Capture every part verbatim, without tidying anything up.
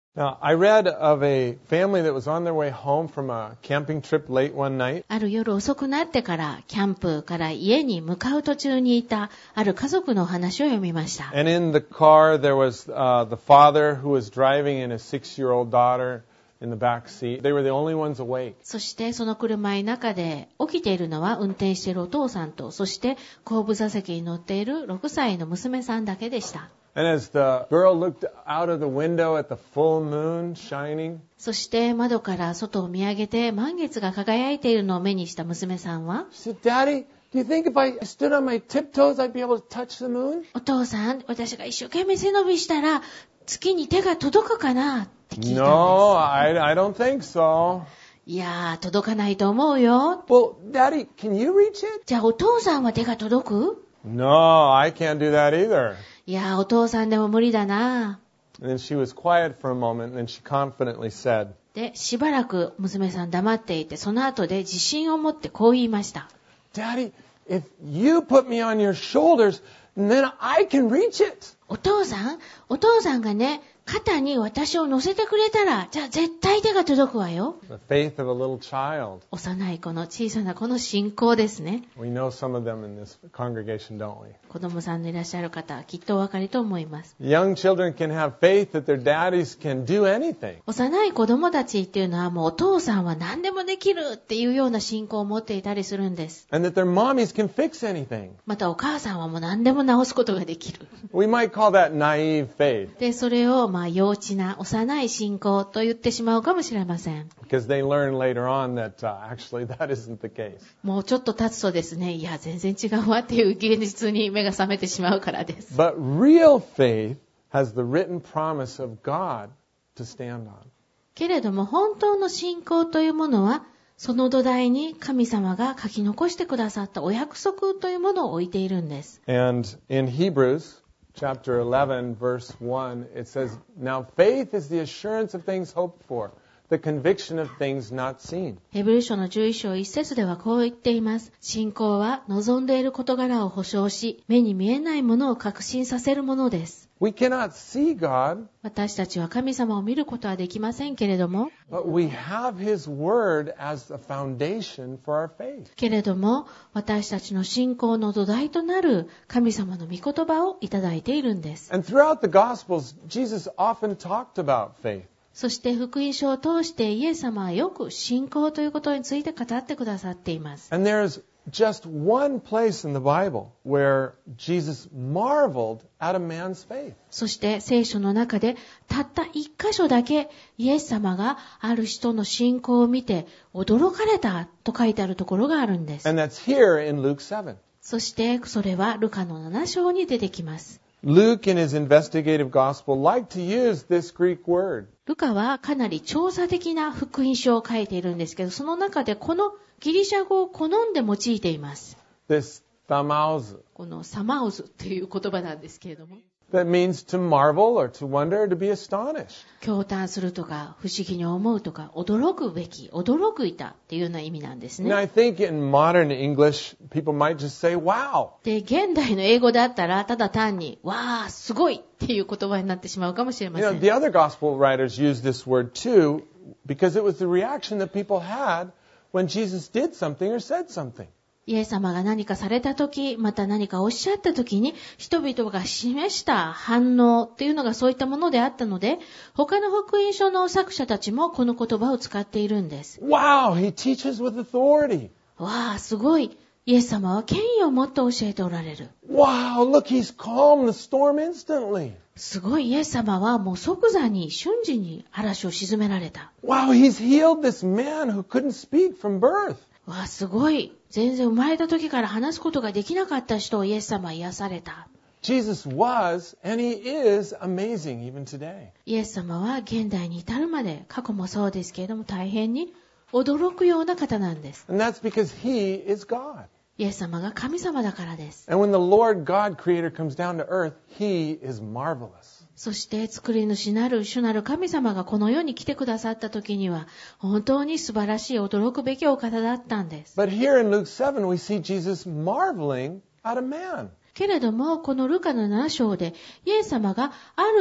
Now, I read of a family that was on their way home from a camping trip late one night. ある夜遅くなってからキャンプから家に向かう途中にいたある家族のお話を読みました。 And in the car there was uh, the father who was driving and his six-year-old daughter in the back seat. They were the only ones awake. そしてその車の中で起きているのは運転しているお父さんと、そして後部座席に乗っているろくさいの娘さんだけでした。 And as the girl looked out of the window at the full moon shining, そして窓から外を見上げて満月が輝いているのを目にした娘さんは、 she said, "Daddy, do you think if I stood on my tiptoes I'd be able to touch the moon?" お父さん、私が一生懸命背伸びしたら月に手が届くかなって聞いたんです。 No, I, I don't think so. いやー、届かないと思うよ。 Well, Daddy, can you reach it? じゃあお父さんは手が届く？ No, I can't do that either. いやー、お父さんでも無理だな。 And then she was quiet for a moment, and then she confidently said, で、しばらく娘さん黙っていて、その後で自信を持ってこう言いました。 Daddy, if you put me on your shoulders, then I can reach it. お父さん、お父さんがね、肩に私を乗せてくれたら、じゃあ絶対手が届くわよ。 The faith of a little child. 幼い子の小さな子の信仰ですね。 We know some of them in this congregation, don't we? 子供さんのいらっしゃる方、きっとお分かりと思います。 Young children can have faith that their daddies can do anything. 幼い子供たちっていうのはもうお父さんは何でもできるっていうような信仰を持っていたりするんです。 And that their mommies can fix anything. またお母さんはもう何でも直すことができる。 We might call that naive faith で、それをまあ幼稚な幼い信仰と言ってしまうかもしれません。 because they learn later on that uh, actually that isn't the case. もうちょっと経つとですね、いや全然違うわっていう現実に目が覚めてしまうからです。 But real faith has the written promise of God to stand on. けれども本当の信仰というものは、その土台に神様が書き残してくださったお約束というものを置いているんです。 And in Hebrews chapter eleven, verse one, it says, "Now faith is the assurance of things hoped for, the conviction of things not seen." ヘブル書のじゅういっ章いち節ではこう言っています。信仰は望んでいる事柄を保証し、目に見えないものを確信させるものです。 We cannot see God, 私たちは神様を見ることはできませんけれども、 but we have His Word as a foundation for our faith. けれども私たちの信仰の土台となる神様の御言葉をいただいているんです。 And throughout the Gospels, Jesus often talked about faith. そして福音書を通してイエス様はよく信仰ということについて語ってくださっています。 And there's just one place in the Bible where Jesus marveled at a man's faith. そして聖書の中でたった一箇所だけイエス様がある人の信仰を見て驚かれたと書いてあるところがあるんです。 And that's here in Luke seven. そしてそれはルカのなな章に出てきます。 Luke in his investigative gospel liked to use this Greek word. ルカはかなり調査的な福音書を書いているんですけど、その中でこのギリシャ語を好んで用いています。 This thamaus. このサマウズという言葉なんですけれども、 That means to marvel or to wonder or to be astonished. 驚嘆するとか不思議に思うとか驚くべき、驚いたっていうような意味なんですね。 Now I think in modern English, people might just say, wow. で、現代の英語だったらただ単にわーすごいっていう言葉になってしまうかもしれま You せ know, ん。 the other gospel writers used this word too because it was the reaction that people had when Jesus did something or said something. イエス様が何かされたとき、また何かおっしゃったときに、人々が示した反応っていうのがそういったものであったので、他の福音書の作者たちもこの言葉を使っているんです。 Wow, he teaches with authority. わあ、すごい。イエス様は権威を持って教えておられる。 Wow, look, he's calmed the storm instantly. すごい、イエス様はもう即座に瞬時に嵐を鎮められた。 Wow, he's healed this man who couldn't speak from birth. わあ、すごい。全然生まれた時から話すことができなかった人をイエス様は癒された。 Jesus was, and he is, amazing even today. イエス様は現代に至るまで、過去もそうですけれども大変に驚くような方なんです。 And that's because he is God. イエス様が神様だからです。 And when the Lord God Creator comes down to earth, he is marvelous. そして作り主なる主なる神様がこの世に来てくださった時には本当に素晴らしい驚くべきお方だったんです。 But here in Luke seven, we see Jesus marveling at a man. けれどもこのルカのなな章でイエス様がある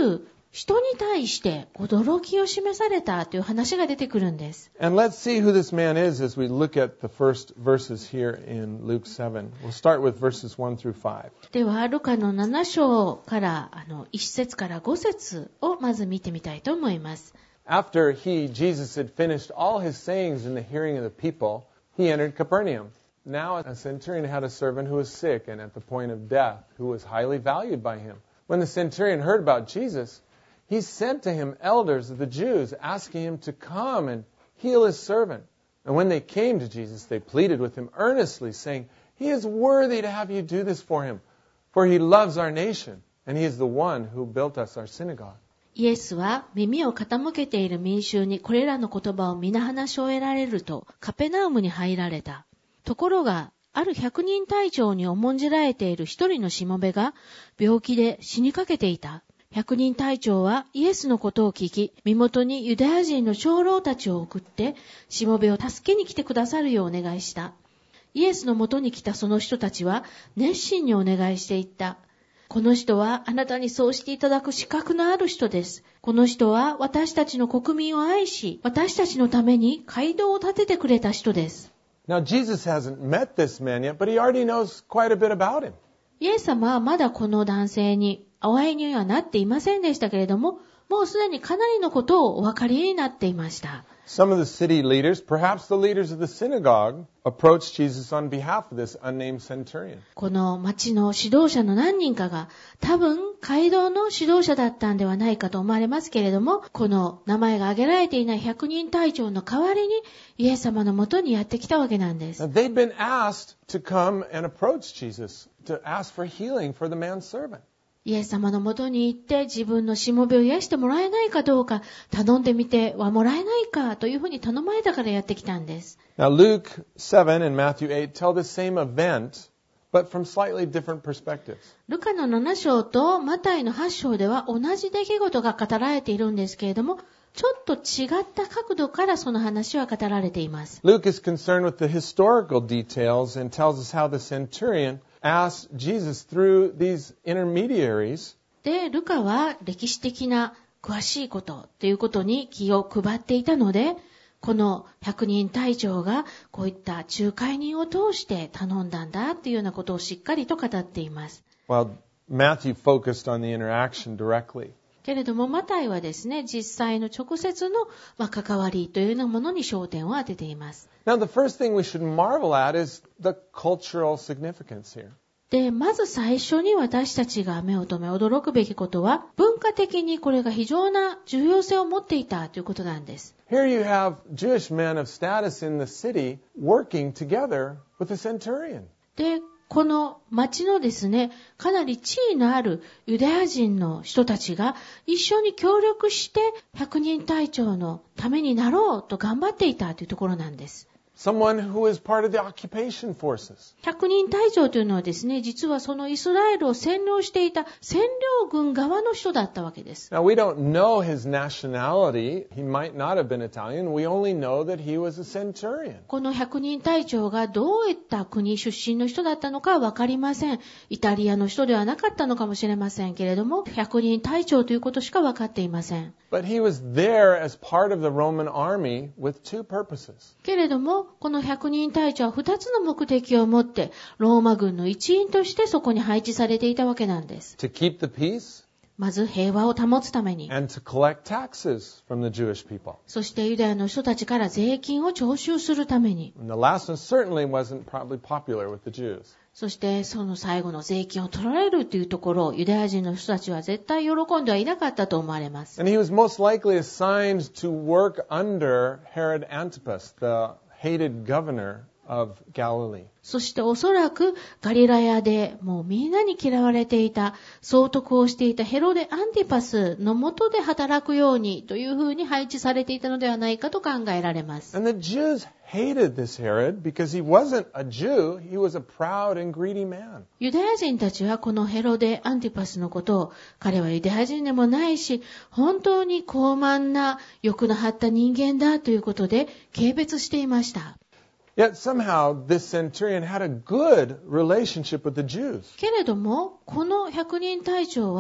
人に対して驚きを示されたという話が出てくるんです。 And let's see who this man is as we look at the first verses here in Luke seven. We'll start with verses one through five. では、ルカのなな章からあのいち節からご節をまず見てみたいと思います。 After he, Jesus, had finished all his sayings in the hearing of the people, he entered Capernaum. Now a centurion had a servant who was sick and at the point of death, who was highly valued by him. When the centurion heard about Jesus, he sent to him elders of the Jews, asking him to come and heal his servant. And when they came to Jesus, they pleaded with him earnestly, saying, He is worthy to have you do this for him, for he loves our nation, and he is the one who built us our synagogue. イエスは耳を傾けている民衆にこれらの言葉を皆話し終えられると、カペナウムに入られた。ところが、ある百人隊長に重んじられている一人のしもべが病気で死にかけていた。百人隊長はイエスのことを聞き、身元にユダヤ人の長老たちを送って、しもべを助けに来てくださるようお願いした。イエスのもとに来たその人たちは熱心にお願いしていった。この人はあなたにそうしていただく資格のある人です。この人は私たちの国民を愛し、私たちのために街道を建ててくれた人です。 Now, Jesus hasn't met this man yet, but he already knows quite a bit about him. イエス様はまだこの男性にお会いにはなっていませんでしたけれども、もうすでにかなりのことをお分かりになっていました。 Some of the city leaders, perhaps the leaders of the synagogue, approached Jesus on behalf of this unnamed centurion. この町の指導者の何人かが、多分街道の指導者だったんではないかと思われますけれども、この名前が挙げられていない百人隊長の代わりにイエス様のもとにやってきたわけなんです。 Now, they'd been asked to come and approach Jesus to ask for healing for the man's servant. イエス様のもとに行って自分のしもべを癒してもらえないかどうか頼んでみてはもらえないかというふうに頼まれたからやってきたんです。 Now Luke seven and Matthew eight tell the same event, but from slightly different perspectives. ルカのなな章とマタイのはち章では同じ出来事が語られているんですけれども、ちょっと違った角度からその話は語られています。 Luke is concerned with the historical details and tells us how the centurion asked Jesus through these intermediaries. で、ルカは歴史的な詳しいことということに気を配っていたので、この百人隊長がこういった仲介人を通して頼んだんだというようなことをしっかりと語っています。 Well, Matthew focused on the interaction directly. けれどもマタイはですね、実際の直接の、まあ、関わりというようなものに焦点を当てています。 Now, the first thing we should marvel at is the cultural significance here. で、まず最初に私たちが目を留め驚くべきことは、文化的にこれが非常な重要性を持っていたということなんです。 Here you have Jewish men of status in the city working together with a centurion. で、この町のですね、かなり地位のあるユダヤ人の人たちが一緒に協力して百人隊長のためになろうと頑張っていたというところなんです。 Someone who is part of the occupation forces. 百人隊長というのはですね、実はそのイスラエルを占領していた占領軍側の人だったわけです。 Now, we don't know his nationality. He might not have been Italian. We only know that he was a centurion. この百人隊長がどういった国出身の人だったのかはわかりません。イタリアの人ではなかったのかもしれませんけれども、百人隊長ということしかわかっていません。 But he was there as part of the Roman army with two purposes. けれども、この百人隊長は二つの目的を持って、ローマ軍の一員としてそこに配置されていたわけなんです。 To keep the peace. まず平和を保つために。 And to collect taxes from the Jewish people. そしてユダヤの人たちから税金を徴収するために。 And the last one certainly wasn't probably popular with the Jews. そしてその最後の税金を取られるというところをユダヤ人の人たちは絶対喜んではいなかったと思われます。 And he was most likely assigned to work under Herod Antipas, the hated governor of Galilee. そしておそらくガリラヤでもうみんなに嫌われていた総督をしていたヘロデ・アンティパスの下で働くようにというふうに配置されていたのではないかと考えられます。 And the Jews hated this Herod because he wasn't a Jew, he was a proud and greedy man. ユダヤ人たちはこのヘロデ・アンティパスのことを、彼はユダヤ人でもないし、本当に高慢な欲の張った人間だということで軽蔑していました。 Yet somehow this centurion had a good relationship with the Jews. けれども、この百人隊長は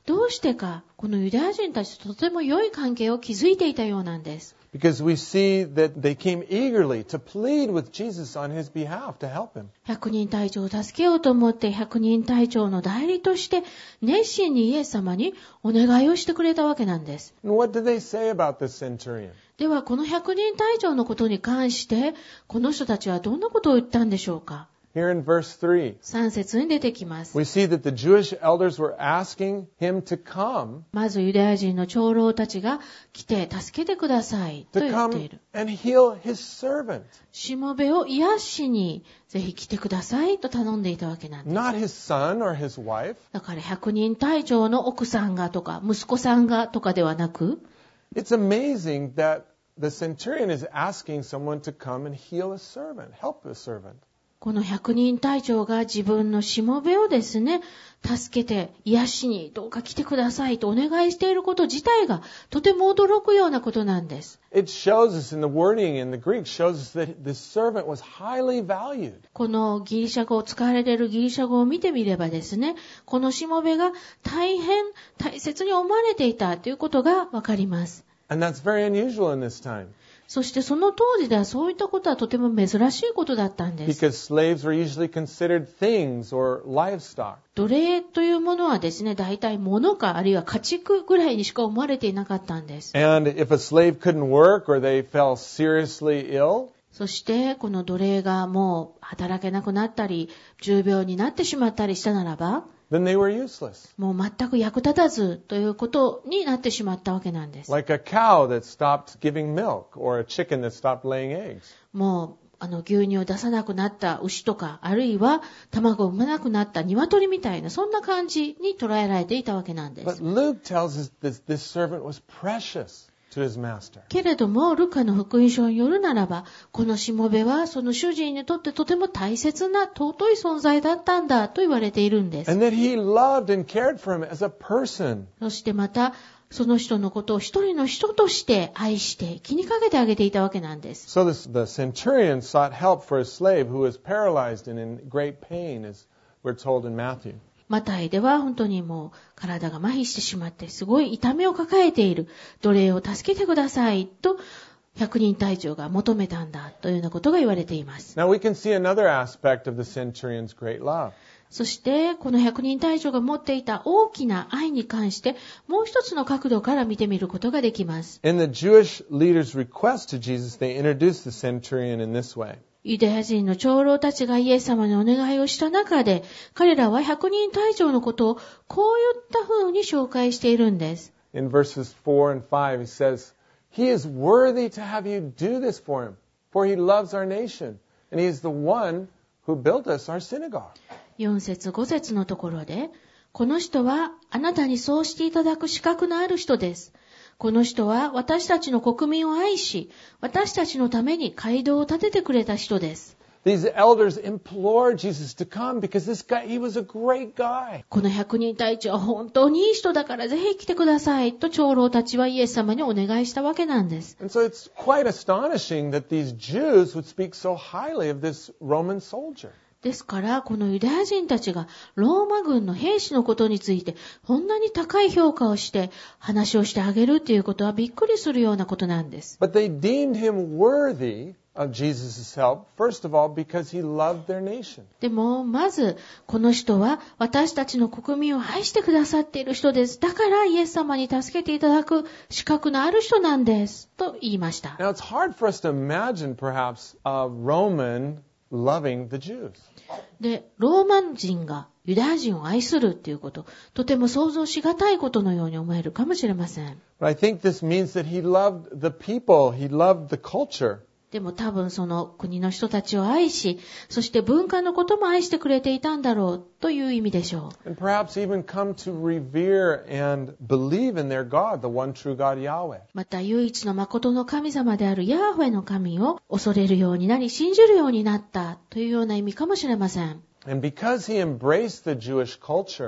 どうしてか、このユダヤ人たちととても良い関係を築いていたようなんです。 Because we see that they came eagerly to plead with Jesus on his behalf to help him. 百人隊長を助けようと思って百人隊長の代理として熱心にイエス様にお願いをしてくれたわけなんです。 And what did they say about this centurion? ではこの百人隊長のことに関してこの人たちはどんなことを言ったんでしょうか。 Here in verse three, さん節に出てきます。 we see that the Jewish elders were asking him to come, まずユダヤ人の長老たちが来て助けてくださいと to 言ってい come る。 and heal his servant. しもべを癒しにぜひ来てくださいと頼んでいたわけなんです。 Not his son or his wife. だから百人隊長の奥さんがとか息子さんがとかではなく、 It's amazing that the centurion is asking someone to come and heal a servant, help a servant. この百人隊長が自分のしもべをですね、助けて癒しにどうか来てくださいとお願いしていること自体がとても驚くようなことなんです。 It shows us in the wording in the Greek shows us that this servant was highly valued. このギリシャ語を使われているギリシャ語を見てみればですね、このしもべが大変大切に思われていたということがわかります。 And that's very unusual in this time. そしてその当時ではそういったことはとても珍しいことだったんです。 Because slaves were usually considered things or livestock. 奴隷というものはですね、大体物かあるいは家畜ぐらいにしか思われていなかったんです。 And if a slave couldn't work or they fell seriously ill, そしてこの奴隷がもう働けなくなったり、重病になってしまったりしたならば、 then they were useless. もう全く役立たずということになってしまったわけなんです。 Like a cow that stopped giving milk or a chicken that stopped laying eggs. もうあの牛乳を出さなくなった牛とか、あるいは卵を産まなくなった鶏みたいな、そんな感じに捉えられていたわけなんで But す。 Luke tells us that this servant was precious to his master. けれども、ルカの福音書によるならば、このしもべはその主人にとってとても大切な尊い存在だったんだと言われているんです。 And that he loved and cared for him as a person. そしてまた、その人のことを一人の人として愛して気にかけてあげていたわけなんです。 So this, the centurion sought help for his slave who was paralyzed and in great pain, as we're told in Matthew. マタイでは本当にもう体が麻痺してしまってすごい痛みを抱えている奴隷を助けてくださいと百人隊長が求めたんだというようなことが言われています。 Now we can see another aspect of the centurion's great love. そしてこの百人隊長が持っていた大きな愛に関してもう一つの角度から見てみることができます。 In the Jewish leaders' request to Jesus, they introduced the centurion in this way. ユダヤ人の長老たちがイエス様にお願いをした中で、彼らは百人隊長のことをこういった風に紹介しているんです。 In verses four and five, he says, He is worthy to have you do this for him, for he loves our nation, and he is the one who built us our synagogue. よん節ご節のところで、この人はあなたにそうしていただく資格のある人です。この人は私たちの国民を愛し、私たちのために街道を建ててくれた人です。 These elders implored Jesus to come because this guy, he was a great guy. この百人隊長は本当にいい人だからぜひ来てくださいと長老たちはイエス様にお願いしたわけなんです。 And so it's quite astonishing that these Jews would speak so highly of this Roman soldier. ですから、このユダヤ人たちがローマ軍の兵士のことについてこんなに高い評価をして話をしてあげるということはびっくりするようなことなんです。 But they deemed him worthy of Jesus' help, first of all, because he loved their nation. でも、まず、この人は私たちの国民を愛してくださっている人です。だからイエス様に助けていただく資格のある人なんです。と言いました。 Now, it's hard for us to imagine, perhaps, a Roman loving the Jews. で、ローマ人がユダヤ人を愛するっていうこと、とても想像しがたいことのように思えるかもしれません。 But I think this means that he loved the people, he loved the culture. でも多分その国の人たちを愛し、そして文化のことも愛してくれていたんだろうという意味でしょう。 And perhaps even come to revere and believe in their God, the one true God, Yahweh. また唯一の誠の神様であるヤーフェの神を恐れるようになり、信じるようになったというような意味かもしれません。 And because he embraced the Jewish culture,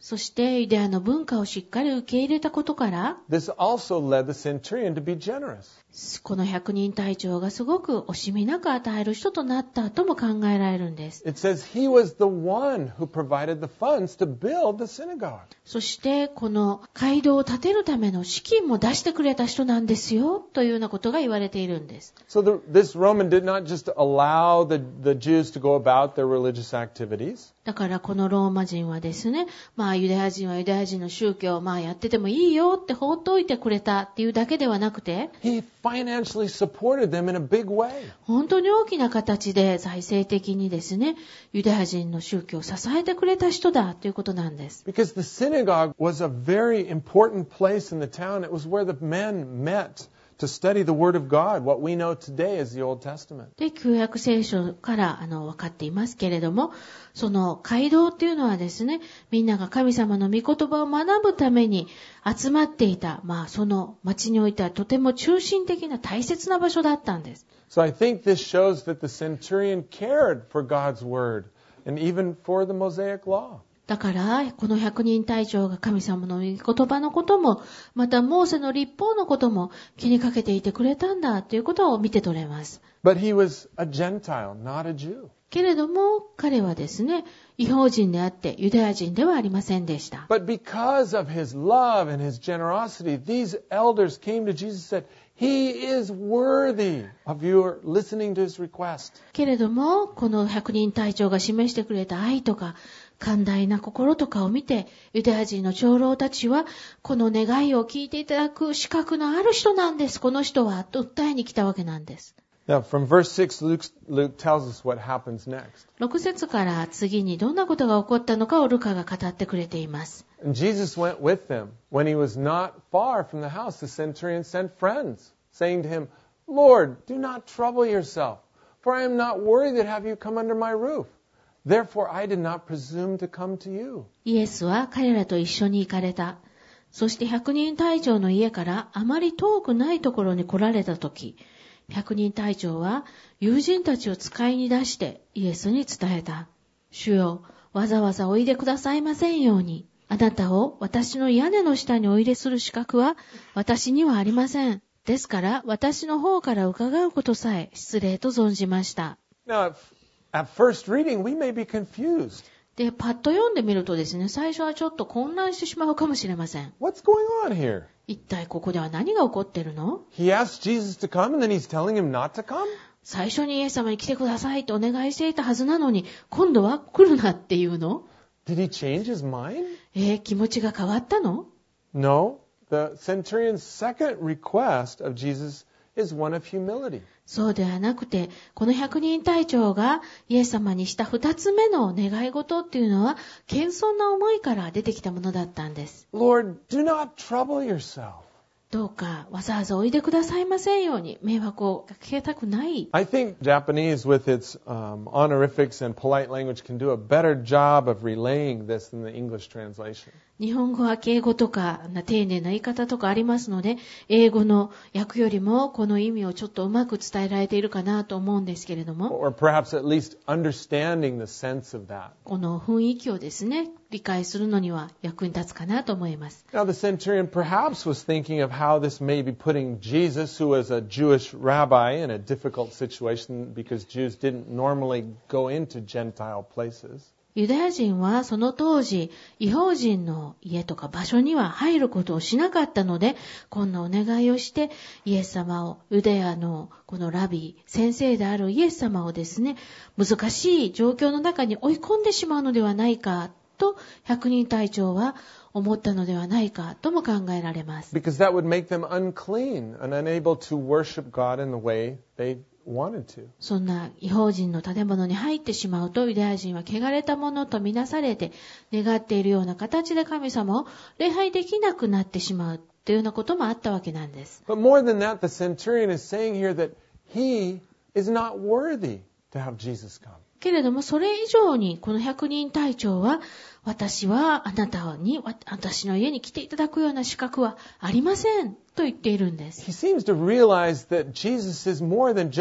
そしてユダヤの文化をしっかり受け入れたことから、 this also led the centurion to be generous. この百人隊長がすごく惜しみなく与える人となったとも考えられるんです。 It says he was the one who provided the funds to build the synagogue. そしてこの街道を建てるための資金も出してくれた人なんですよというようなことが言われているんです。 So the, this Roman did not just allow the, the Jews to go about their religious activities. だからこのローマ人はですね、まあユダヤ人はユダヤ人の宗教をまあやっててもいいよって放っておいてくれたっていうだけではなくて、 He financially supported them in a big way. 本当に大きな形で財政的にですね、ユダヤ人の宗教を支えてくれた人だということなんです。 Because the synagogue was a very important place in the town. It was where the men met to study the Word of God, what we know today as the Old Testament. で、旧約聖書からあの分かっていますけれども、その街道っていうのはですね、みんなが神様の御言葉を学ぶために集まっていた、まあその町においてはとても中心的な大切な場所だったんです。 So I think this shows that the centurion cared for God's Word and even for the Mosaic Law. だから、この百人隊長が神様の言葉のことも、またモーセの律法のことも気にかけていてくれたんだということを見て取れます。 But he was a Gentile, not a Jew. けれども、彼はですね、異邦人であってユダヤ人ではありませんでした。 But because of his love and his generosity, these elders came to Jesus and said, He is worthy of your listening to his request. けれども、この百人隊長が示してくれた愛とか、寛大な心とかを見て、ユダヤ人の長老たちは、この願いを聞いていただく資格のある人なんです、この人は、と訴えに来たわけなんです。 Now, from verse six, Luke, Luke tells us what happens next. 六節から次にどんなことが起こったのかをルカが語ってくれています。 And Jesus went with them. When he was not far from the house, the centurion sent friends, saying to him, Lord, do not trouble yourself, for I am not worthy to have you come under my roof.Therefore, I did not presume to come to you. イエスは彼らと一緒に行かれた。そして百人隊長の家からあまり遠くないところに来られたとき、百人隊長は友人たちを使いに出してイエスに伝えた。主よ、わざわざおいでくださいませんように。あなたを私の屋根の下においでする資格は私にはありません。ですから私の方から伺うことさえ失礼と存じました。 Now, At first reading, we may be confused. で、パッと読んでみるとですね、最初はちょっと混乱してしまうかもしれません。 What's going on here? 一体ここでは何が起こってるの？ He asked Jesus to come and then he's telling him not to come? 最初にイエス様に来てくださいとお願いしていたはずなのに、今度は来るなっていうの？ Did he change his mind? えー、気持ちが変わったの？ No. The centurion's second request of Jesus is one of humility. そうではなくて、この百人隊長がイエス様にした二つ目の願い事っていうのは、謙遜な思いから出てきたものだったんです。 Lord, do not trouble yourself. どうかわざわざおいでくださいませんように、迷惑をかけたくない。 I think Japanese with its um, honorifics and polite language can do a better job of relaying this than the English translation. 日本語は敬語とか丁寧な言い方とかありますので、英語の訳よりもこの意味をちょっとうまく伝えられているかなと思うんですけれども、 Or perhaps at least understanding the sense of that. この雰囲気をですね、理解するのには役に立つかなと思います。 Now the centurion perhaps was thinking of how this may be putting Jesus, who was a Jewish rabbi, in a difficult situation because Jews didn't normally go into Gentile places. ユダヤ人はその当時、異邦人の家とか場所には入ることをしなかったので、こんなお願いをして、イエス様を、ユダヤのこのラビー、先生であるイエス様をですね、難しい状況の中に追い込んでしまうのではないか、と百人隊長は思ったのではないかとも考えられます。 Because that would make them unclean and unable to worship God in the way they wanted to. そんな異邦人の建物に入ってしまうと、ユダヤ人は汚れたものとみなされて、願っているような形で神様を礼拝できなくなってしまうというようなこともあったわけなんです。 But more than that, the centurion is saying here that he is not worthy to have Jesus come. けれども、それ以上にこの百人隊長は、私はあなたに、私の家に来ていただくような資格はありませんと言っているんです。 He seems to realize that Jesus is more than just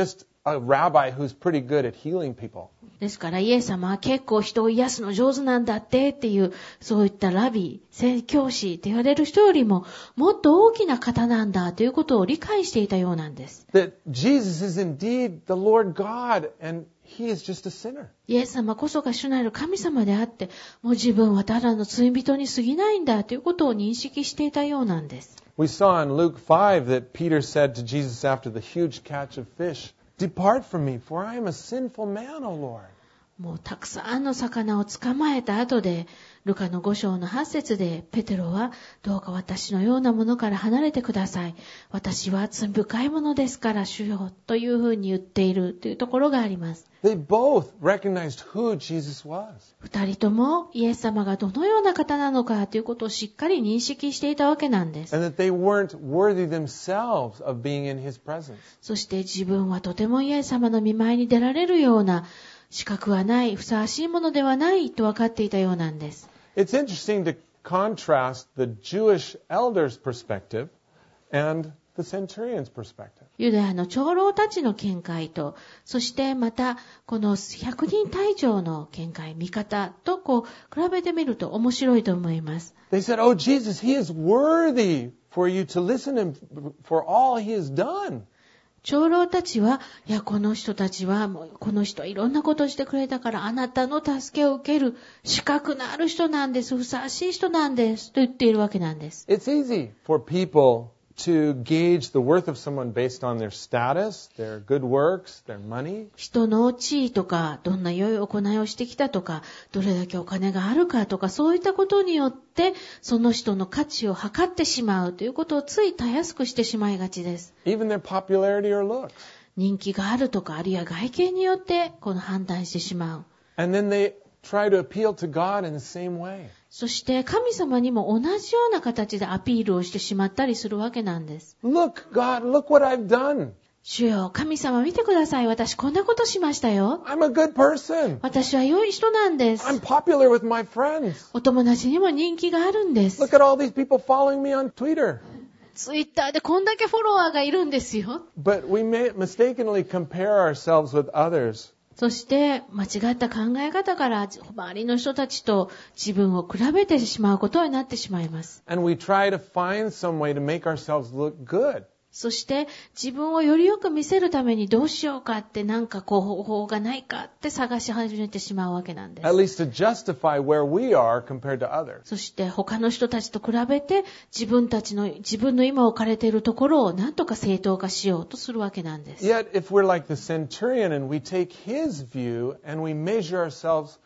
a rabbi who's pretty good at healing people. ですからイエス様は結構人を癒すの上手なんだってっていう、そういったラビ、宣教師って言われる人よりももっと大きな方なんだということを理解していたようなんです。 That Jesus is indeed the Lord God and He is just a sinner. イエス様こそが主なる神様であって、もう自分はただの罪人に過ぎないんだということを認識していたようなんです。 We saw in Luke five that Peter said to Jesus after the huge catch of fish,Depart from me, for I am a sinful man, O Lord. もうたくさんの魚を捕まえた後で、ルカのご章のはち節で、ペテロは、どうか私のようなものから離れてください。私は罪深いものですから、主よ、というふうに言っているというところがあります。 They both recognized who Jesus was. 二人ともイエス様がどのような方なのかということをしっかり認識していたわけなんです。 And that they weren't worthy themselves of being in His presence. そして自分はとてもイエス様の御前に出られるような資格はない、ふさわしいものではないと分かっていたようなんです。 It's interesting to contrast the Jewish elders' perspective and the centurion's perspective. ユダヤの長老たちの見解と、そしてまたこの百人隊長の見解、見方とこう比べてみると面白いと思います。 They said, "Oh Jesus, He is worthy for you to listen to Him for all He has done." 長老たちは、いや、この人たちは、もうこの人はいろんなことをしてくれたから、あなたの助けを受ける資格のある人なんです、ふさわしい人なんです、と言っているわけなんです。 It's easy for people to gauge the worth of someone based on their status, their good works, their money. 人の地位とか、どんな良い行いをしてきたとか、どれだけお金があるかとか、そういったことによって、その人の価値を測ってしまうということをついたやすくしてしまいがちです。 Even their popularity or looks. 人気があるとか、あるいは外見によって、この判断してしまう。 And then they try to appeal to God in the same way. そして神様にも同じような形でアピールをしてしまったりするわけなんです。 Look, God, look what I've done. 主よ、神様見てください。私こんなことしましたよ。 I'm a good person. 私は良い人なんです。 I'm popular with my friends. お友達にも人気があるんです。 Look at all these people following me on Twitter. ツイッターでこんだけフォロワーがいるんですよ。 But we may mistakenly compare ourselves with others. そして間違った考え方から周りの人たちと自分を比べてしまうことになってしまいます。 And we try to find some way to make ourselves look good. そして自分をよりよく見せるためにどうしようかってなんかこう方法がないかって探し始めてしまうわけなんです。 At least to justify where we are compared to others. そして他の人たちと比べて自分たちの自分の今置かれているところを何とか正当化しようとするわけなんです。 Yet if we're like the centurion and we take his view and we measure ourselves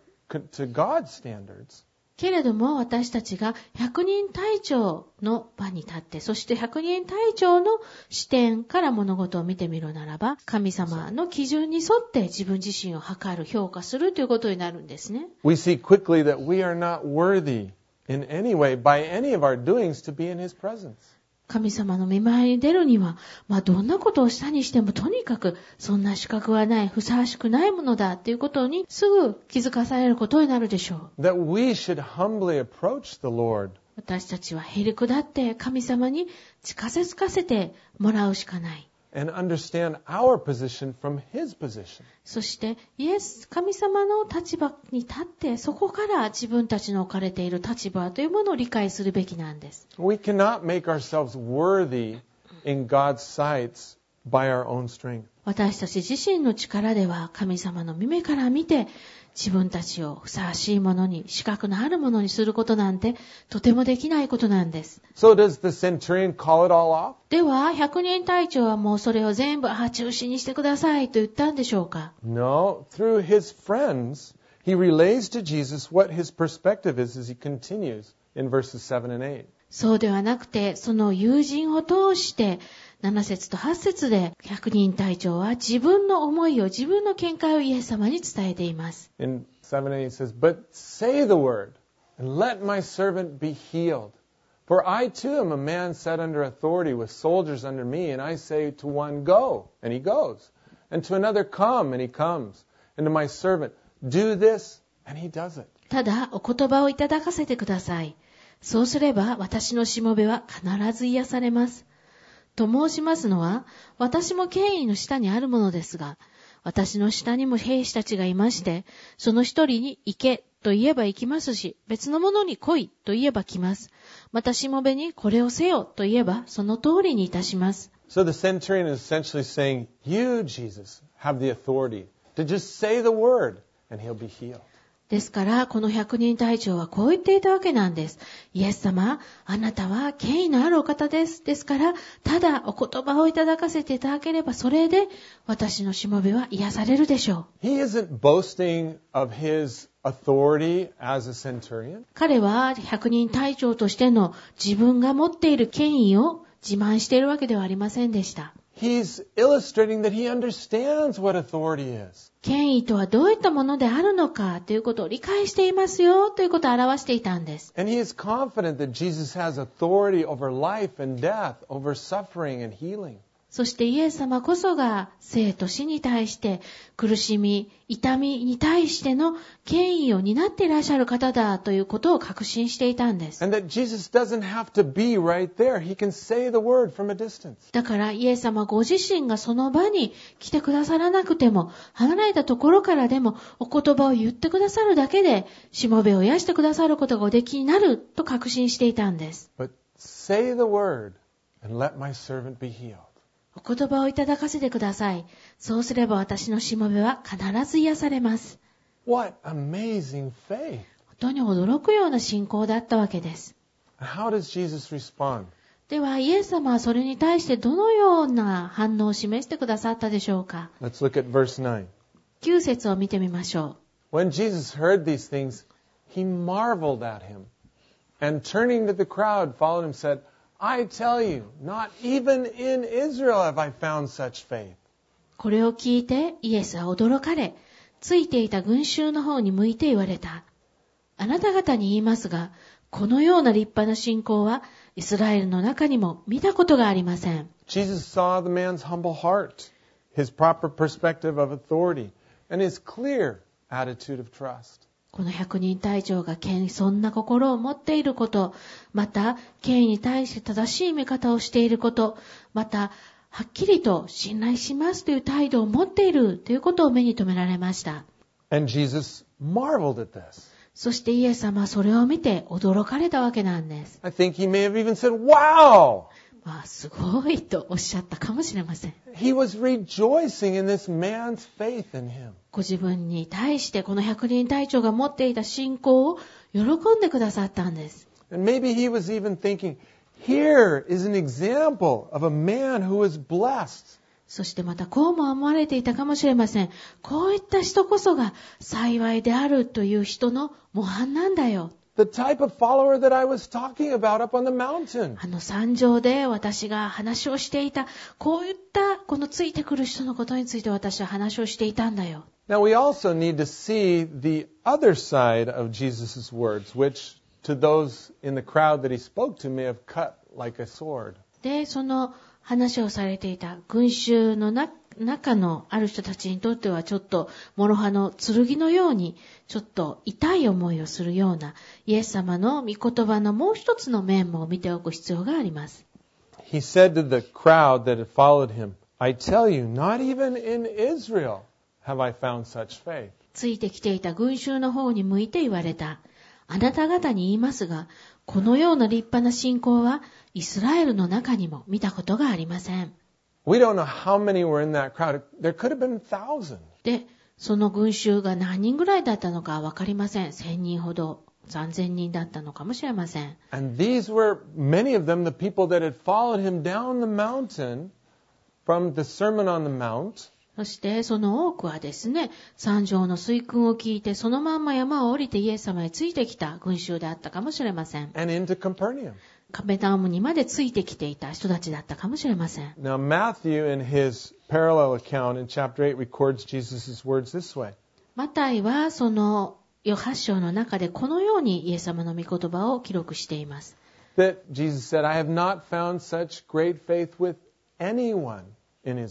to God's standards, けれども私たちが百人隊長の場に立って、そして百人隊長の視点から物事を見てみるならば、神様の基準に沿って自分自身を測る、評価するということになるんですね。 We see quickly that we are not worthy in any way by any of our doings to be in His presence. 神様の御前に出るには、まあどんなことをしたにしてもとにかくそんな資格はない、ふさわしくないものだということにすぐ気づかされることになるでしょう。 That we should humbly approach the Lord. 私たちはへり下って神様に近づかせてもらうしかない。 And understand our position from His position. そしてイエス神様の立場に立ってそこから自分たちの置かれている立場というものを理解するべきなんです。 We cannot make ourselves worthy in God's sight by our own strength. 私たち自身の力では神様の御目から見て自分たちをふさわしいものに、資格のあるものにすることなんてとてもできないことなんです。 So does the centurion call it all off? では、百人隊長はもうそれを全部、あ、中止にしてくださいと言ったんでしょうか？ No. Through his friends, he relays to Jesus what his perspective is as he continues in verses seven and eight. そうではなくて、その友人を通して、なな節とはち節で百人隊長は自分の思いを、自分の見解をイエス様に伝えています。 In seven and eight he says, But say the word, and let my servant be healed. For I too am a man set under authority with soldiers under me, and I say to one, Go, and he goes. And to another, Come, and he comes. And to my servant, Do this, and he does it. ただ、お言葉をいただかせてください。そうすれば、私のしもべは必ず癒されます。 と申しますのは、私も権威の下にあるものですが、私の下にも兵士たちがいまして、その一人に行けと言えば行きますし、別の者に来いと言えば来ます。またしもべにこれをせよと言えば、その通りにいたします。 So the centurion is essentially saying, you, Jesus, have the authority to just say the word and he'll be healed. ですから、この百人隊長はこう言っていたわけなんです。イエス様、あなたは権威のあるお方です。ですから、ただお言葉をいただかせていただければ、それで私のしもべは癒されるでしょう。 He isn't boasting of his authority as a centurion. 彼は百人隊長としての自分が持っている権威を自慢しているわけではありませんでした。 He's illustrating that he understands what authority is. 権威とはどういったものであるのかということを理解していますよということを表していたんです。 And he is confident that Jesus has authority over life and death, over suffering and healing. そしてイエス様こそが生と死に対して苦しみ、痛みに対しての権威を担っていらっしゃる方だということを確信していたんです。 And that Jesus doesn't have to be right there. He can say the word from a distance. だからイエス様ご自身がその場に来てくださらなくても、離れたところからでもお言葉を言ってくださるだけで、しもべを癒してくださることがおできになると確信していたんです。 But say the word and let my servant be healed. お言葉をいただかせてください。そうすれば私のしもべは必ず癒されます。 What amazing faith! 本当に驚くような信仰だったわけです。 How does Jesus respond? ではイエス様はそれに対してどのような反応を示してくださったでしょうか。 Let's look at verse nine. きゅう節を見てみましょう。 When Jesus heard these things, he marveled at him, and turning to the crowd, followed him, said, I tell you, not even in Israel have I found such faith. これを聞いてイエスは驚かれ、ついていた群衆の方に向いて言われた。あなた方に言いますが、このような立派な信仰はイスラエルの中にも見たことがありません。 Jesus saw the man's humble heart, his proper perspective of authority, and his clear attitude of trust. この百人隊長が謙遜な心を持っていること、また権威に対して正しい見方をしていること、またはっきりと信頼しますという態度を持っているということを目に留められました。 And Jesus marveled at this. そしてイエス様はそれを見て驚かれたわけなんです。 I think he may have even said, wow! まあ、すごいとおっしゃったかもしれません。 He was rejoicing in this man's faith in him. ご自分に対してこの百人隊長が持っていた信仰を喜んでくださったんです。 And maybe he was even thinking, here is an example of a man who is blessed. そしてまたこうも思われていたかもしれません。こういった人こそが幸いであるという人の模範なんだよ。 The type of follower that I was talking about up on the mountain. あの山上で私が話をしていた、こういったこのついてくる人のことについて私は話をしていたんだよ。 Now we also need to see the other side of Jesus' words, which to those in the crowd that he spoke to may have cut like a sword. で、その話をされていた群衆の中中のある人たちにとってはちょっと諸刃の剣のようにちょっと痛い思いをするようなイエス様の御言葉のもう一つの面も見ておく必要があります。 He said to the crowd that had followed him, I tell you, not even in Israel have I found such faith. ついてきていた群衆の方に向いて言われた。あなた方に言いますが、このような立派な信仰はイスラエルの中にも見たことがありません。 We don't know how many were in that crowd. There could have been thousands. で、その群衆が何人ぐらいだったのかわかりません。千人ほど、三千人だったのかもしれません。 And these were, many of them, the people that had followed him down the mountain from the Sermon on the Mount. そしてその多くはですね、山上の水訓を聞いてそのまんま山を降りてイエス様へついてきた群衆であったかもしれません。 And into Capernaum. カペナウムにまでついてきていた人たちだったかもしれません。 Now Matthew in his parallel account in chapter eight records Jesus' words this way. マタイはそのヨハ書の中でこのようにイエス様の御言葉を記録しています。 That Jesus said, I have not found such great faith with anyone in Israel.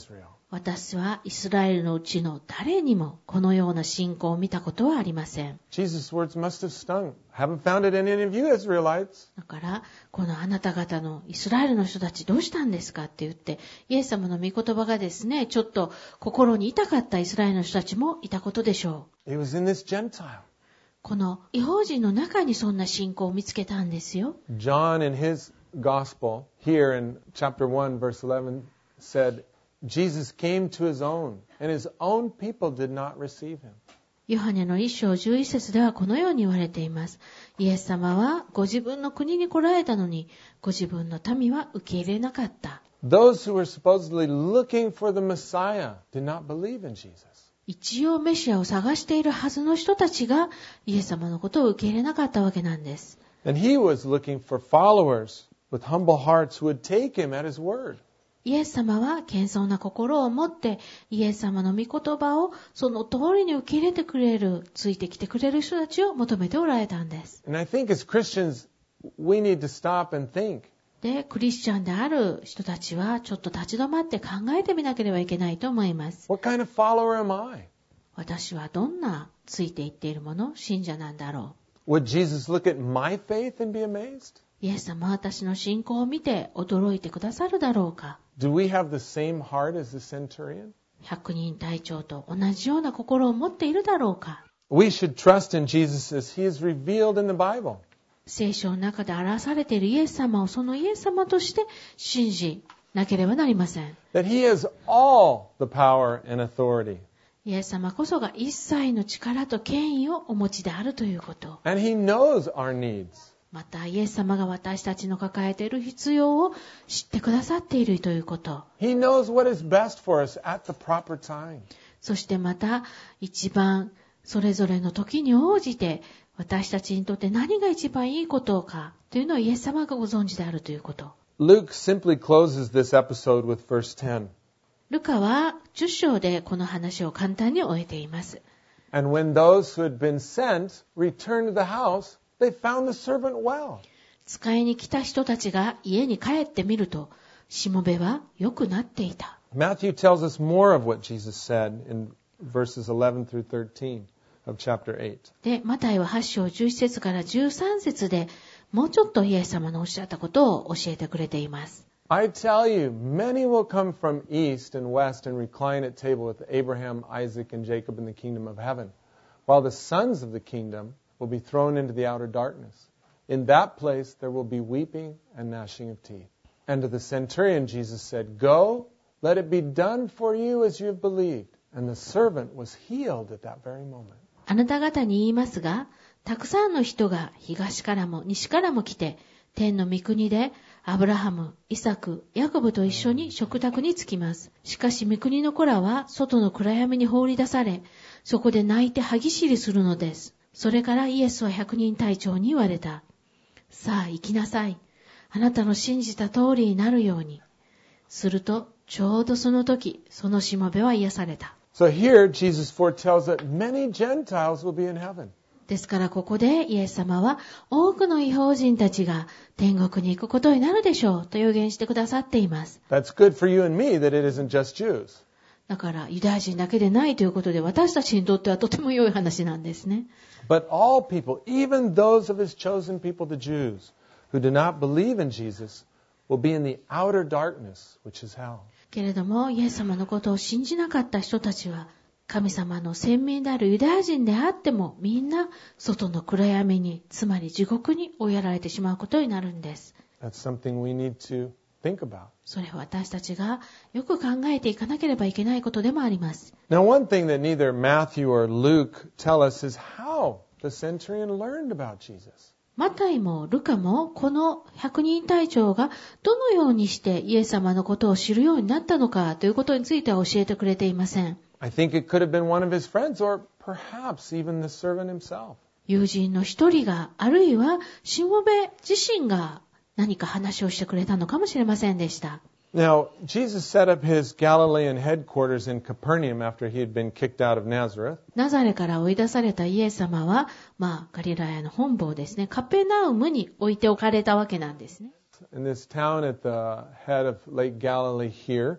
私はイスラエルのうちの誰にもこのような信仰を見たことはありません。 Jesus' words must have stung. Haven't found it in any of you Israelites. だから、このあなた方のイスラエルの人たちどうしたんですかって言って、イエス様の御言葉がですね、ちょっと心に痛かったイスラエルの人たちもいたことでしょう。 It was in this Gentile. この異邦人の中にそんな信仰を見つけたんですよ。 John in his gospel, here in chapter one, verse eleven, said, Jesus came to his own, and his own people did not receive him. ヨハネの一章十一節ではこのように言われています。イエス様はご自分の国に来られたのに、ご自分の民は受け入れなかった。 Those who were supposedly looking for the Messiah did not believe in Jesus. 一応メシアを探しているはずの人たちがイエス様のことを受け入れなかったわけなんです。 And he was looking for followers with humble hearts who would take him at his word. イエス様は謙遜な心を持ってイエス様の御言葉をその通りに受け入れてくれる、ついてきてくれる人たちを求めておられたんです。 And I think as Christians, we need to stop and think. で、クリスチャンである人たちはちょっと立ち止まって考えてみなければいけないと思います。 What kind of follower am I? 私はどんなついていっているもの、信者なんだろう。 Would Jesus look at my faith and be amazed? イエス様は私の信仰を見て驚いてくださるだろうか。 Do we have the same heart as the centurion? 百人隊長と同じような心を持っているだろうか。 We should trust in Jesus as he is revealed in the Bible. 聖書の中で表されているイエス様をそのイエス様として信じなければなりません。 That he has all the power and authority. イエス様こそが一切の力と権威をお持ちであるということ。 And he knows our needs. またイエス様が私たちの抱えている必要を知ってくださっているということ。 He knows what is best for us at the proper time. そしてまた一番それぞれの時に応じて私たちにとって何が一番いいことかというのをイエス様がご存知であるということ。 Luke simply closes this episode with verse ten. ルカはじゅっ章でこの話を簡単に終えています。 And when those who had been sent returned to the house, they found the servant well. 使いに来た人たちが家に帰ってみると、しもべは良くなっていた。 Matthew tells us more of what Jesus said in verses eleven through thirteen of chapter eight. で、マタイははち章じゅういち節からじゅうさん節でもうちょっとイエス様のおっしゃったことを教えてくれています。 I tell you, many will come from east and west and recline at table with Abraham, Isaac, and Jacob in the kingdom of heaven, while the sons of the kingdom will be thrown into the outer darkness. In that place there will be weeping and gnashing of teeth. And to the centurion Jesus said, Go, let it be done for you as you have believed. And the servant was healed at that very moment. あなた方に言いますが、たくさんの人が東からも西からも来て、天の御国でアブラハム、イサク、ヤコブと一緒に食卓につきます。しかし御国の子らは外の暗闇に放り出され、そこで泣いて歯ぎしりするのです。それからイエスは百人隊長に言われた。さあ行きなさい。あなたの信じた通りになるように。すると、ちょうどその時、そのしもべは癒された。 So here Jesus foretells that many Gentiles will be in heaven. ですからここでイエス様は多くの異邦人たちが天国に行くことになるでしょうと予言してくださっています。 That's good for you and me that it isn't just Jews. だからユダヤ人だけでないということで私たちにとってはとても良い話なんですね。 But all people, even those of his chosen people, the Jews, who do not believe in Jesus, will be in the outer darkness, which is hell. けれどもイエス様のことを信じなかった人たちは神様の選民であるユダヤ人であってもみんな外の暗闇に、つまり地獄に追いやられてしまうことになるんです。 That's something we need to think about. それは私たちがよく考えていかなければいけないことでもあります。 Now, one thing that neither Matthew or Luke tell us is how the centurion learned about Jesus. マタイもルカもこの百人隊長がどのようにしてイエス様のことを知るようになったのかということについては教えてくれていません。 I think it could have been one of his friends or perhaps even the servant himself. 友人の一人が、あるいはしもべ自身が何か話をしてくれたのかもしれませんでした。 Now, Jesus set up his Galilean headquarters in Capernaum after he had been kicked out of Nazareth. ナザレから追い出されたイエス様は、まあ、ガリラヤの本部をですね、カペナウムに置いておかれたわけなんですね。 In this town at the head of Lake Galilee here,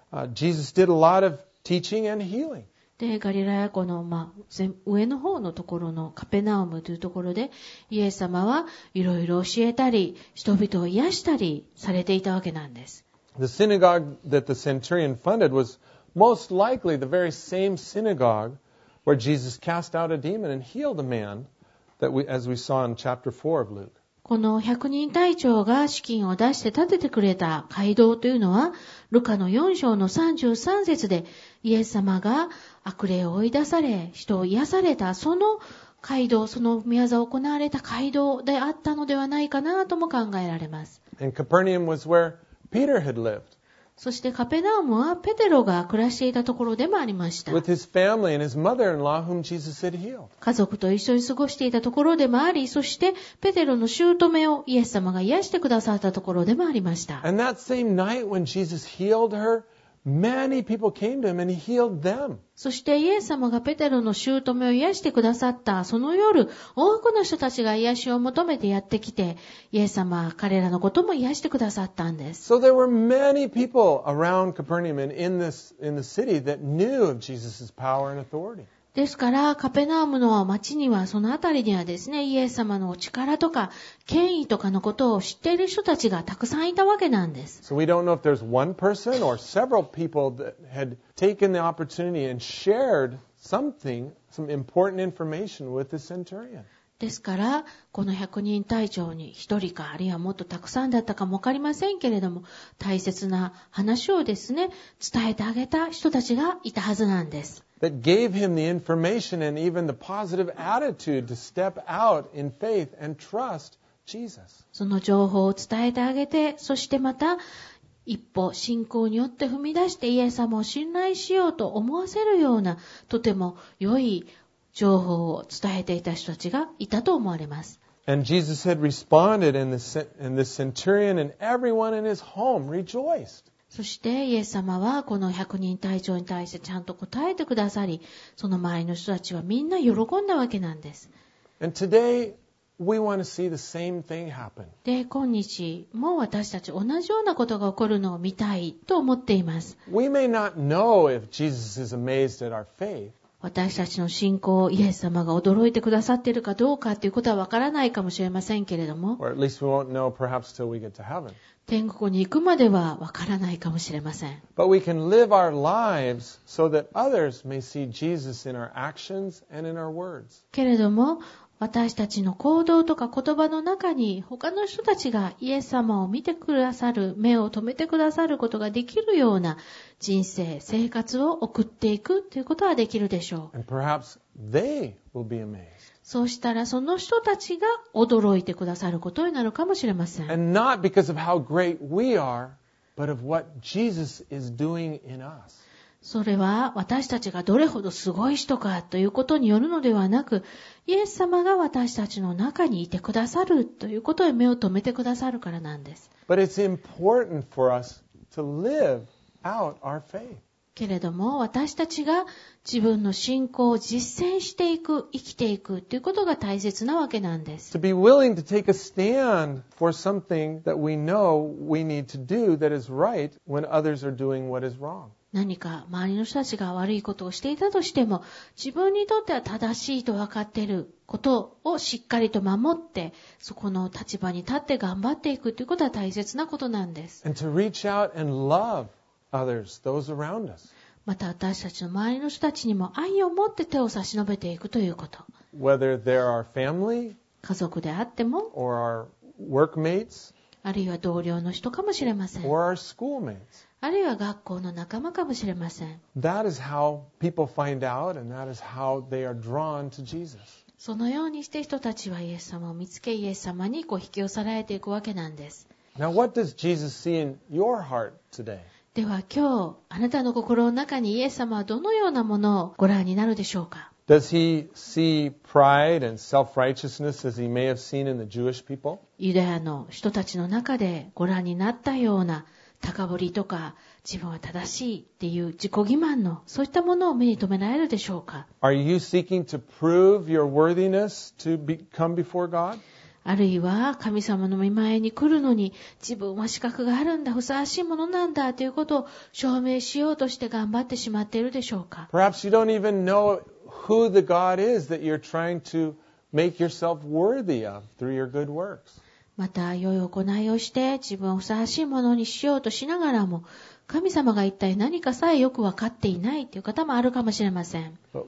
uh, Jesus did a lot of teaching and healing. で、ガリラヤ湖の、まあ、前上の方のところのカペナウムというところで、イエス様はいろいろ教えたり、人々を癒したりされていたわけなんです。 The synagogue that the centurion funded was most likely the very same synagogue where Jesus cast out a demon and healed a man that we, as we saw in chapter four of Luke. この百人隊長が資金を出して建ててくれた街道というのは、ルカのよん章のさんじゅうさん節でイエス様が悪霊を追い出され、人を癒された、その街道、その御業を行われた街道であったのではないかなとも考えられます。 And Capernaum was where Peter had lived. そしてカペナウムはペテロが暮らしていたところでもありました。 With his family and his mother-in-law whom Jesus had healed. 家族と一緒に過ごしていたところでもあり、そしてペテロの姑をイエス様が癒してくださったところでもありました。 And that same night when Jesus healed her, many people came to him and he healed them. そしてイエス様がペテロの姑を癒してくださったその夜、多くの人たちが癒しを求めてやってきて、イエス様は彼らのことも癒してくださったんです。 So there were many people around Capernaum and in this in the city that knew of Jesus' power and authority. ですから、カペナウムの町には、そのあたりにはですね、イエス様の力とか、権威とかのことを知っている人たちがたくさんいたわけなんです。 So we don't know if there's one person or several people that had taken the opportunity and shared something, some important information with the centurion. ですから、この百人隊長に一人か、あるいはもっとたくさんだったかもわかりませんけれども、大切な話をですね、伝えてあげた人たちがいたはずなんです。 That gave him the information and even the positive attitude to step out in faith and trust Jesus. その情報を伝えてあげて、そしてまた一歩信仰によって踏み出してイエス様を信頼しようと思わせるようなとても良い情報を伝えていた人たちがいたと思われます。 And Jesus had responded and the, and the centurion and everyone in his home rejoiced. そしてイエス様はこの百人隊長に対してちゃんと答えてくださり、その周りの人たちはみんな喜んだわけなんです。 And today we want to see the same thing happen. で、今日も私たち同じようなことが起こるのを見たいと思っています。 We may not know if Jesus is amazed at our faith. 私たちの信仰をイエス様が驚いてくださっているかどうかということはわからないかもしれませんけれども、 Or at least we won't know perhaps till we get to heaven. 天国に行くまではわからないかもしれません。 But we can live our lives so that others may see Jesus in our actions and in our words. けれども、私たちの行動とか言葉の中に他の人たちがイエス様を見てくださる、目を留めてくださることができるような人生、生活を送っていくということはできるでしょう。 And perhaps they will be amazed. そうしたらその人たちが驚いてくださることになるかもしれません。 And not because of how great we are, but of what Jesus is doing in us. それは私たちがどれほどすごい人かということによるのではなく、イエス様が私たちの中にいてくださるということに目を留めてくださるからなんです。 But it's important for us to live out our faith. けれども私たちが自分の信仰を実践していく、生きていくということが大切なわけなんです。 To be willing to take a stand for something that we know we need to do that is right when others are doing what is wrong. 何か周りの人たちが悪いことをしていたとしても、自分にとっては正しいと分かっていることをしっかりと守って、そこの立場に立って頑張っていくということは大切なことなんです。 And to reach out and love others, those around us. また私たちの周りの人たちにも愛を持って手を差し伸べていくということ。 Whether they're our family, 家族であっても、 or our workmates, あるいは同僚の人かもしれません。 or our schoolmates. あるいは学校の仲間かもしれません。 That is how people find out, and that is how they are drawn to Jesus. そのようにして人たちはイエス様を見つけ、イエス様にこう引き寄せられていくわけなんです。 Now, what does Jesus see in your heart today? では今日、あなたの心の中にイエス様はどのようなものをご覧になるでしょうか？ Does he see pride and self-righteousness as he may have seen in the Jewish people? ユダヤの人たちの中でご覧になったような高ぶりとか自分は正しいっていう自己欺瞞のそういったものを目に留められるでしょうか？ Are you seeking to prove your worthiness to be, come before God? あるいは神様の御前に来るのに自分は資格があるんだ、ふさわしいものなんだということを証明しようとして頑張ってしまっているでしょうか。 Perhaps you don't even know who the God is that you're trying to make yourself worthy of through your good works. また良い行いをして自分をふさわしいものにしようとしながらも、神様が一体何かさえよく分かっていないという方もあるかもしれません。 But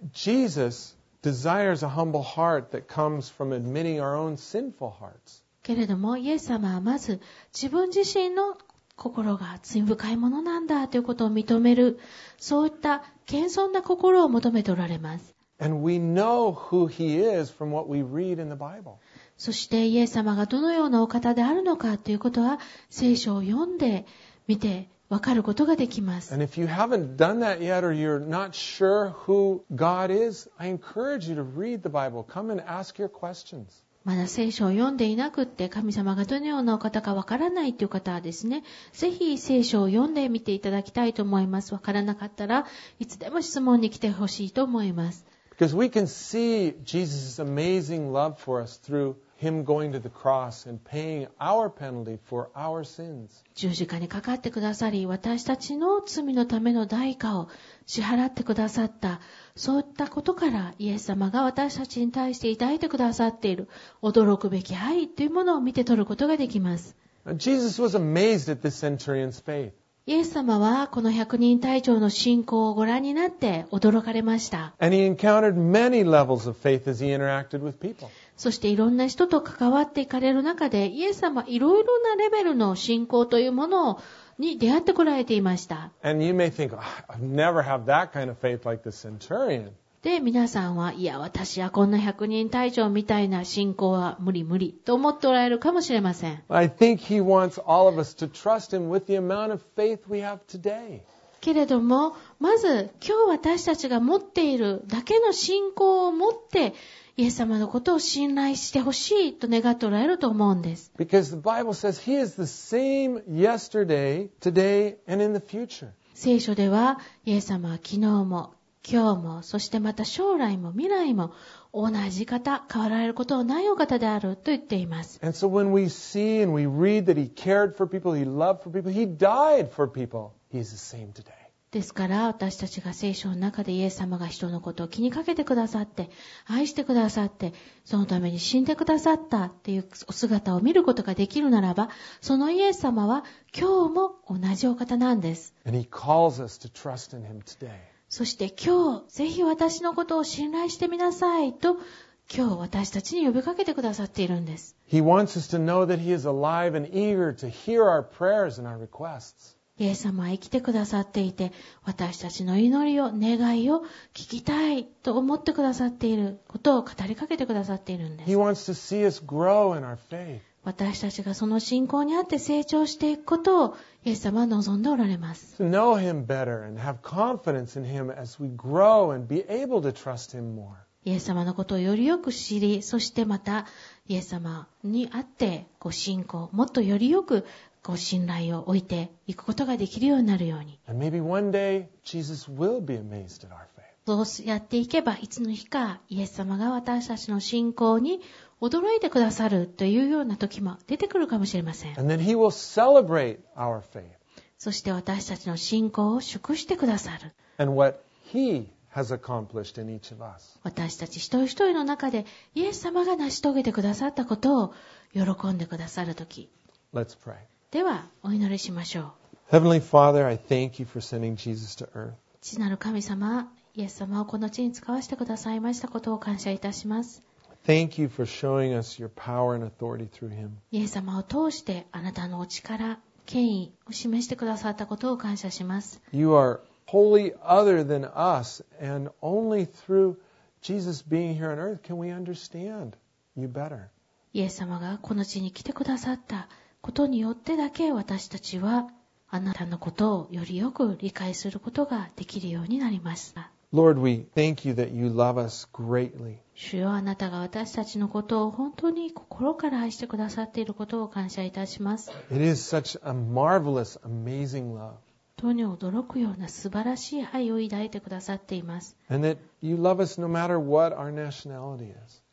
Jesus desires a humble heart that comes from admitting our own sinful hearts. けれどもイエス様はまず自分自身の心が罪深いものなんだということを認める、そういった謙遜な心を求めておられます。 And we know who He is from what we read in the Bible. そしてイエス様がどのようなお方であるのかということは聖書を読んでみてわかることができます。 And if you haven't done that yet or you're not sure who God is, I encourage you to read the Bible. Come and ask your questions. まだ聖書を読んでいなくって神様がどのようなお方かわからないという方はですね、ぜひ聖書を読んでみていただきたいと思います。わからなかったらいつでも質問に来てほしいと思います。 Because we can see Jesus' amazing love for us through Him going to the cross and paying our penalty for our sins. 十字架にかかってくださり、私たちの罪のための代価を支払ってくださった、そういったことからイエス様が私たちに対して抱いてくださっている驚くべき愛というものを見て取ることができます。 Jesus was amazed at this centurion's faith. イエス様はこの百人隊長の信仰をご覧になって驚かれました。 And he encountered many levels of faith as he interacted with people. そしていろんな人と関わっていかれる中で、イエス様はいろいろなレベルの信仰というものに出会ってこられていました。 And you may think, oh, I've never had that kind of faith like the centurion. で、皆さんは、いや、私はこんな百人隊長みたいな信仰は無理無理と思っておられるかもしれません。 I think he wants all of us to trust him with the amount of faith we have today. けれども、まず今日私たちが持っているだけの信仰を持って、イエス様のことを信頼してほしいと願っておられると思うんです。 Because the Bible says he is the same yesterday, today, and in the future. 聖書では、イエス様は昨日も、今日も、そしてまた将来も未来も同じ方、変わられることのないお方であると言っています。 And so when we see and we read that he cared for people, he loved for people, he died for people, he is the same today. ですから私たちが聖書の中でイエス様が人のことを気にかけてくださって、愛してくださって、そのために死んでくださったっていうお姿を見ることができるならば、そのイエス様は今日も同じお方なんです。 And he calls us to trust in him today. そして今日ぜひ私のことを信頼してみなさいと今日私たちに呼びかけてくださっているんです。 He wants us to know that he is alive and eager to hear our prayers and our requests. イエス様は生きてくださっていて、私たちの祈りを、願いを聞きたいと思ってくださっていることを語りかけてくださっているんです。 He wants to see us grow in our faith. 私たちがその信仰にあって成長していくことをイエス様は望んでおられます。 To know him better and have confidence in him as we grow and be able to trust him more. イエス様のことをよりよく知り、そしてまたイエス様にあってご信仰、もっとよりよくご信頼を置いていくことができるようになるように。 And maybe one day Jesus will be amazed at our faith. そうやっていけばいつの日かイエス様が私たちの信仰に驚いてくださるというような時も出てくるかもしれません。 And then he will celebrate our faith. そして私たちの信仰を祝してくださる。 And what he has accomplished in each of us. 私たち一人一人の中でイエス様が成し遂げてくださったことを喜んでくださるとき。 Let's pray. ではお祈りしましょう。 Heavenly Father, I thank you for sending Jesus to earth. 父なる神様、イエス様をこの地に使わせてくださいましたことを感謝いたします。 Thank you for showing us your power and authority through him. イエス様を通してあなたのお力、権威を示してくださったことを感謝します。 You are wholly other than us, and only through Jesus being here on earth can we understand you better. イエス様がこの地に来てくださったことによってだけ私たちはあなたのことをよりよく理解することができるようになりました。 Lord, we thank you that you love us greatly. 主よ、あなたが私たちのことを本当に心から愛してくださっていることを感謝いたします。 It is such a marvelous, amazing love. 本当に驚くような素晴らしい愛を抱いてくださっています。 And that you love us no matter what our nationality is.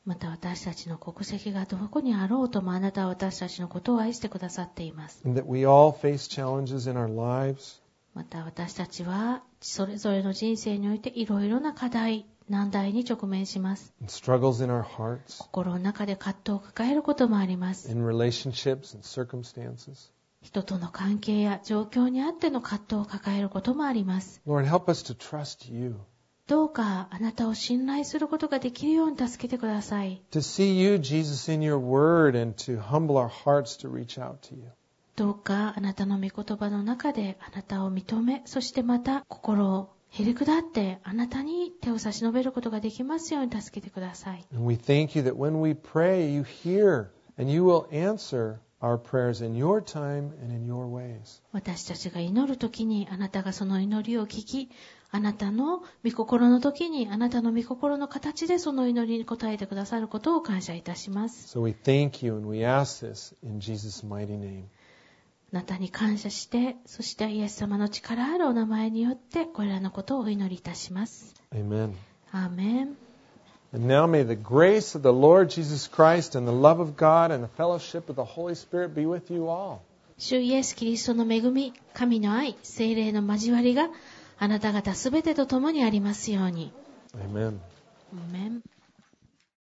また私たちの国籍がどこにあろうともあなたは私たちのことを愛してくださっています。 And that we all face challenges in our lives. また私たちはそれぞれの人生においていろいろな課題、難題に直面します。 And struggles in our hearts. 心の中で葛藤を抱えることもあります。 In relationships and circumstances. 人との関係や状況にあっての葛藤を抱えることもあります。 Lord, help us to trust you. どうかあなたを信頼することができるように助けてください。 To see you, Jesus, in your word and to humble our hearts to reach out to you. どうかあなたの御言葉の中であなたを認め、そしてまた心をへり下ってあなたに手を差し伸べることができますように助けてください。 And we thank you that when we pray, you hear and you will answer our prayers in your time and in your ways. 私たちが祈るときにあなたがその祈りを聞き、あなたの御心の時にあなたの御心の形でその祈りに応えてくださることを感謝いたします。 So we thank you and we ask this in Jesus' mighty name. あなたに感謝して、そしてイエス様の力あるお名前によってこれらのことをお祈りいたします。 Amen. アーメン。 And now may the grace of the Lord Jesus Christ and the love of God and the fellowship of the Holy Spirit be with you all. 主イエスキリストの恵み、神の愛、聖霊の交わりがあなた方すべてと共にありますように。 Amen. アーメン。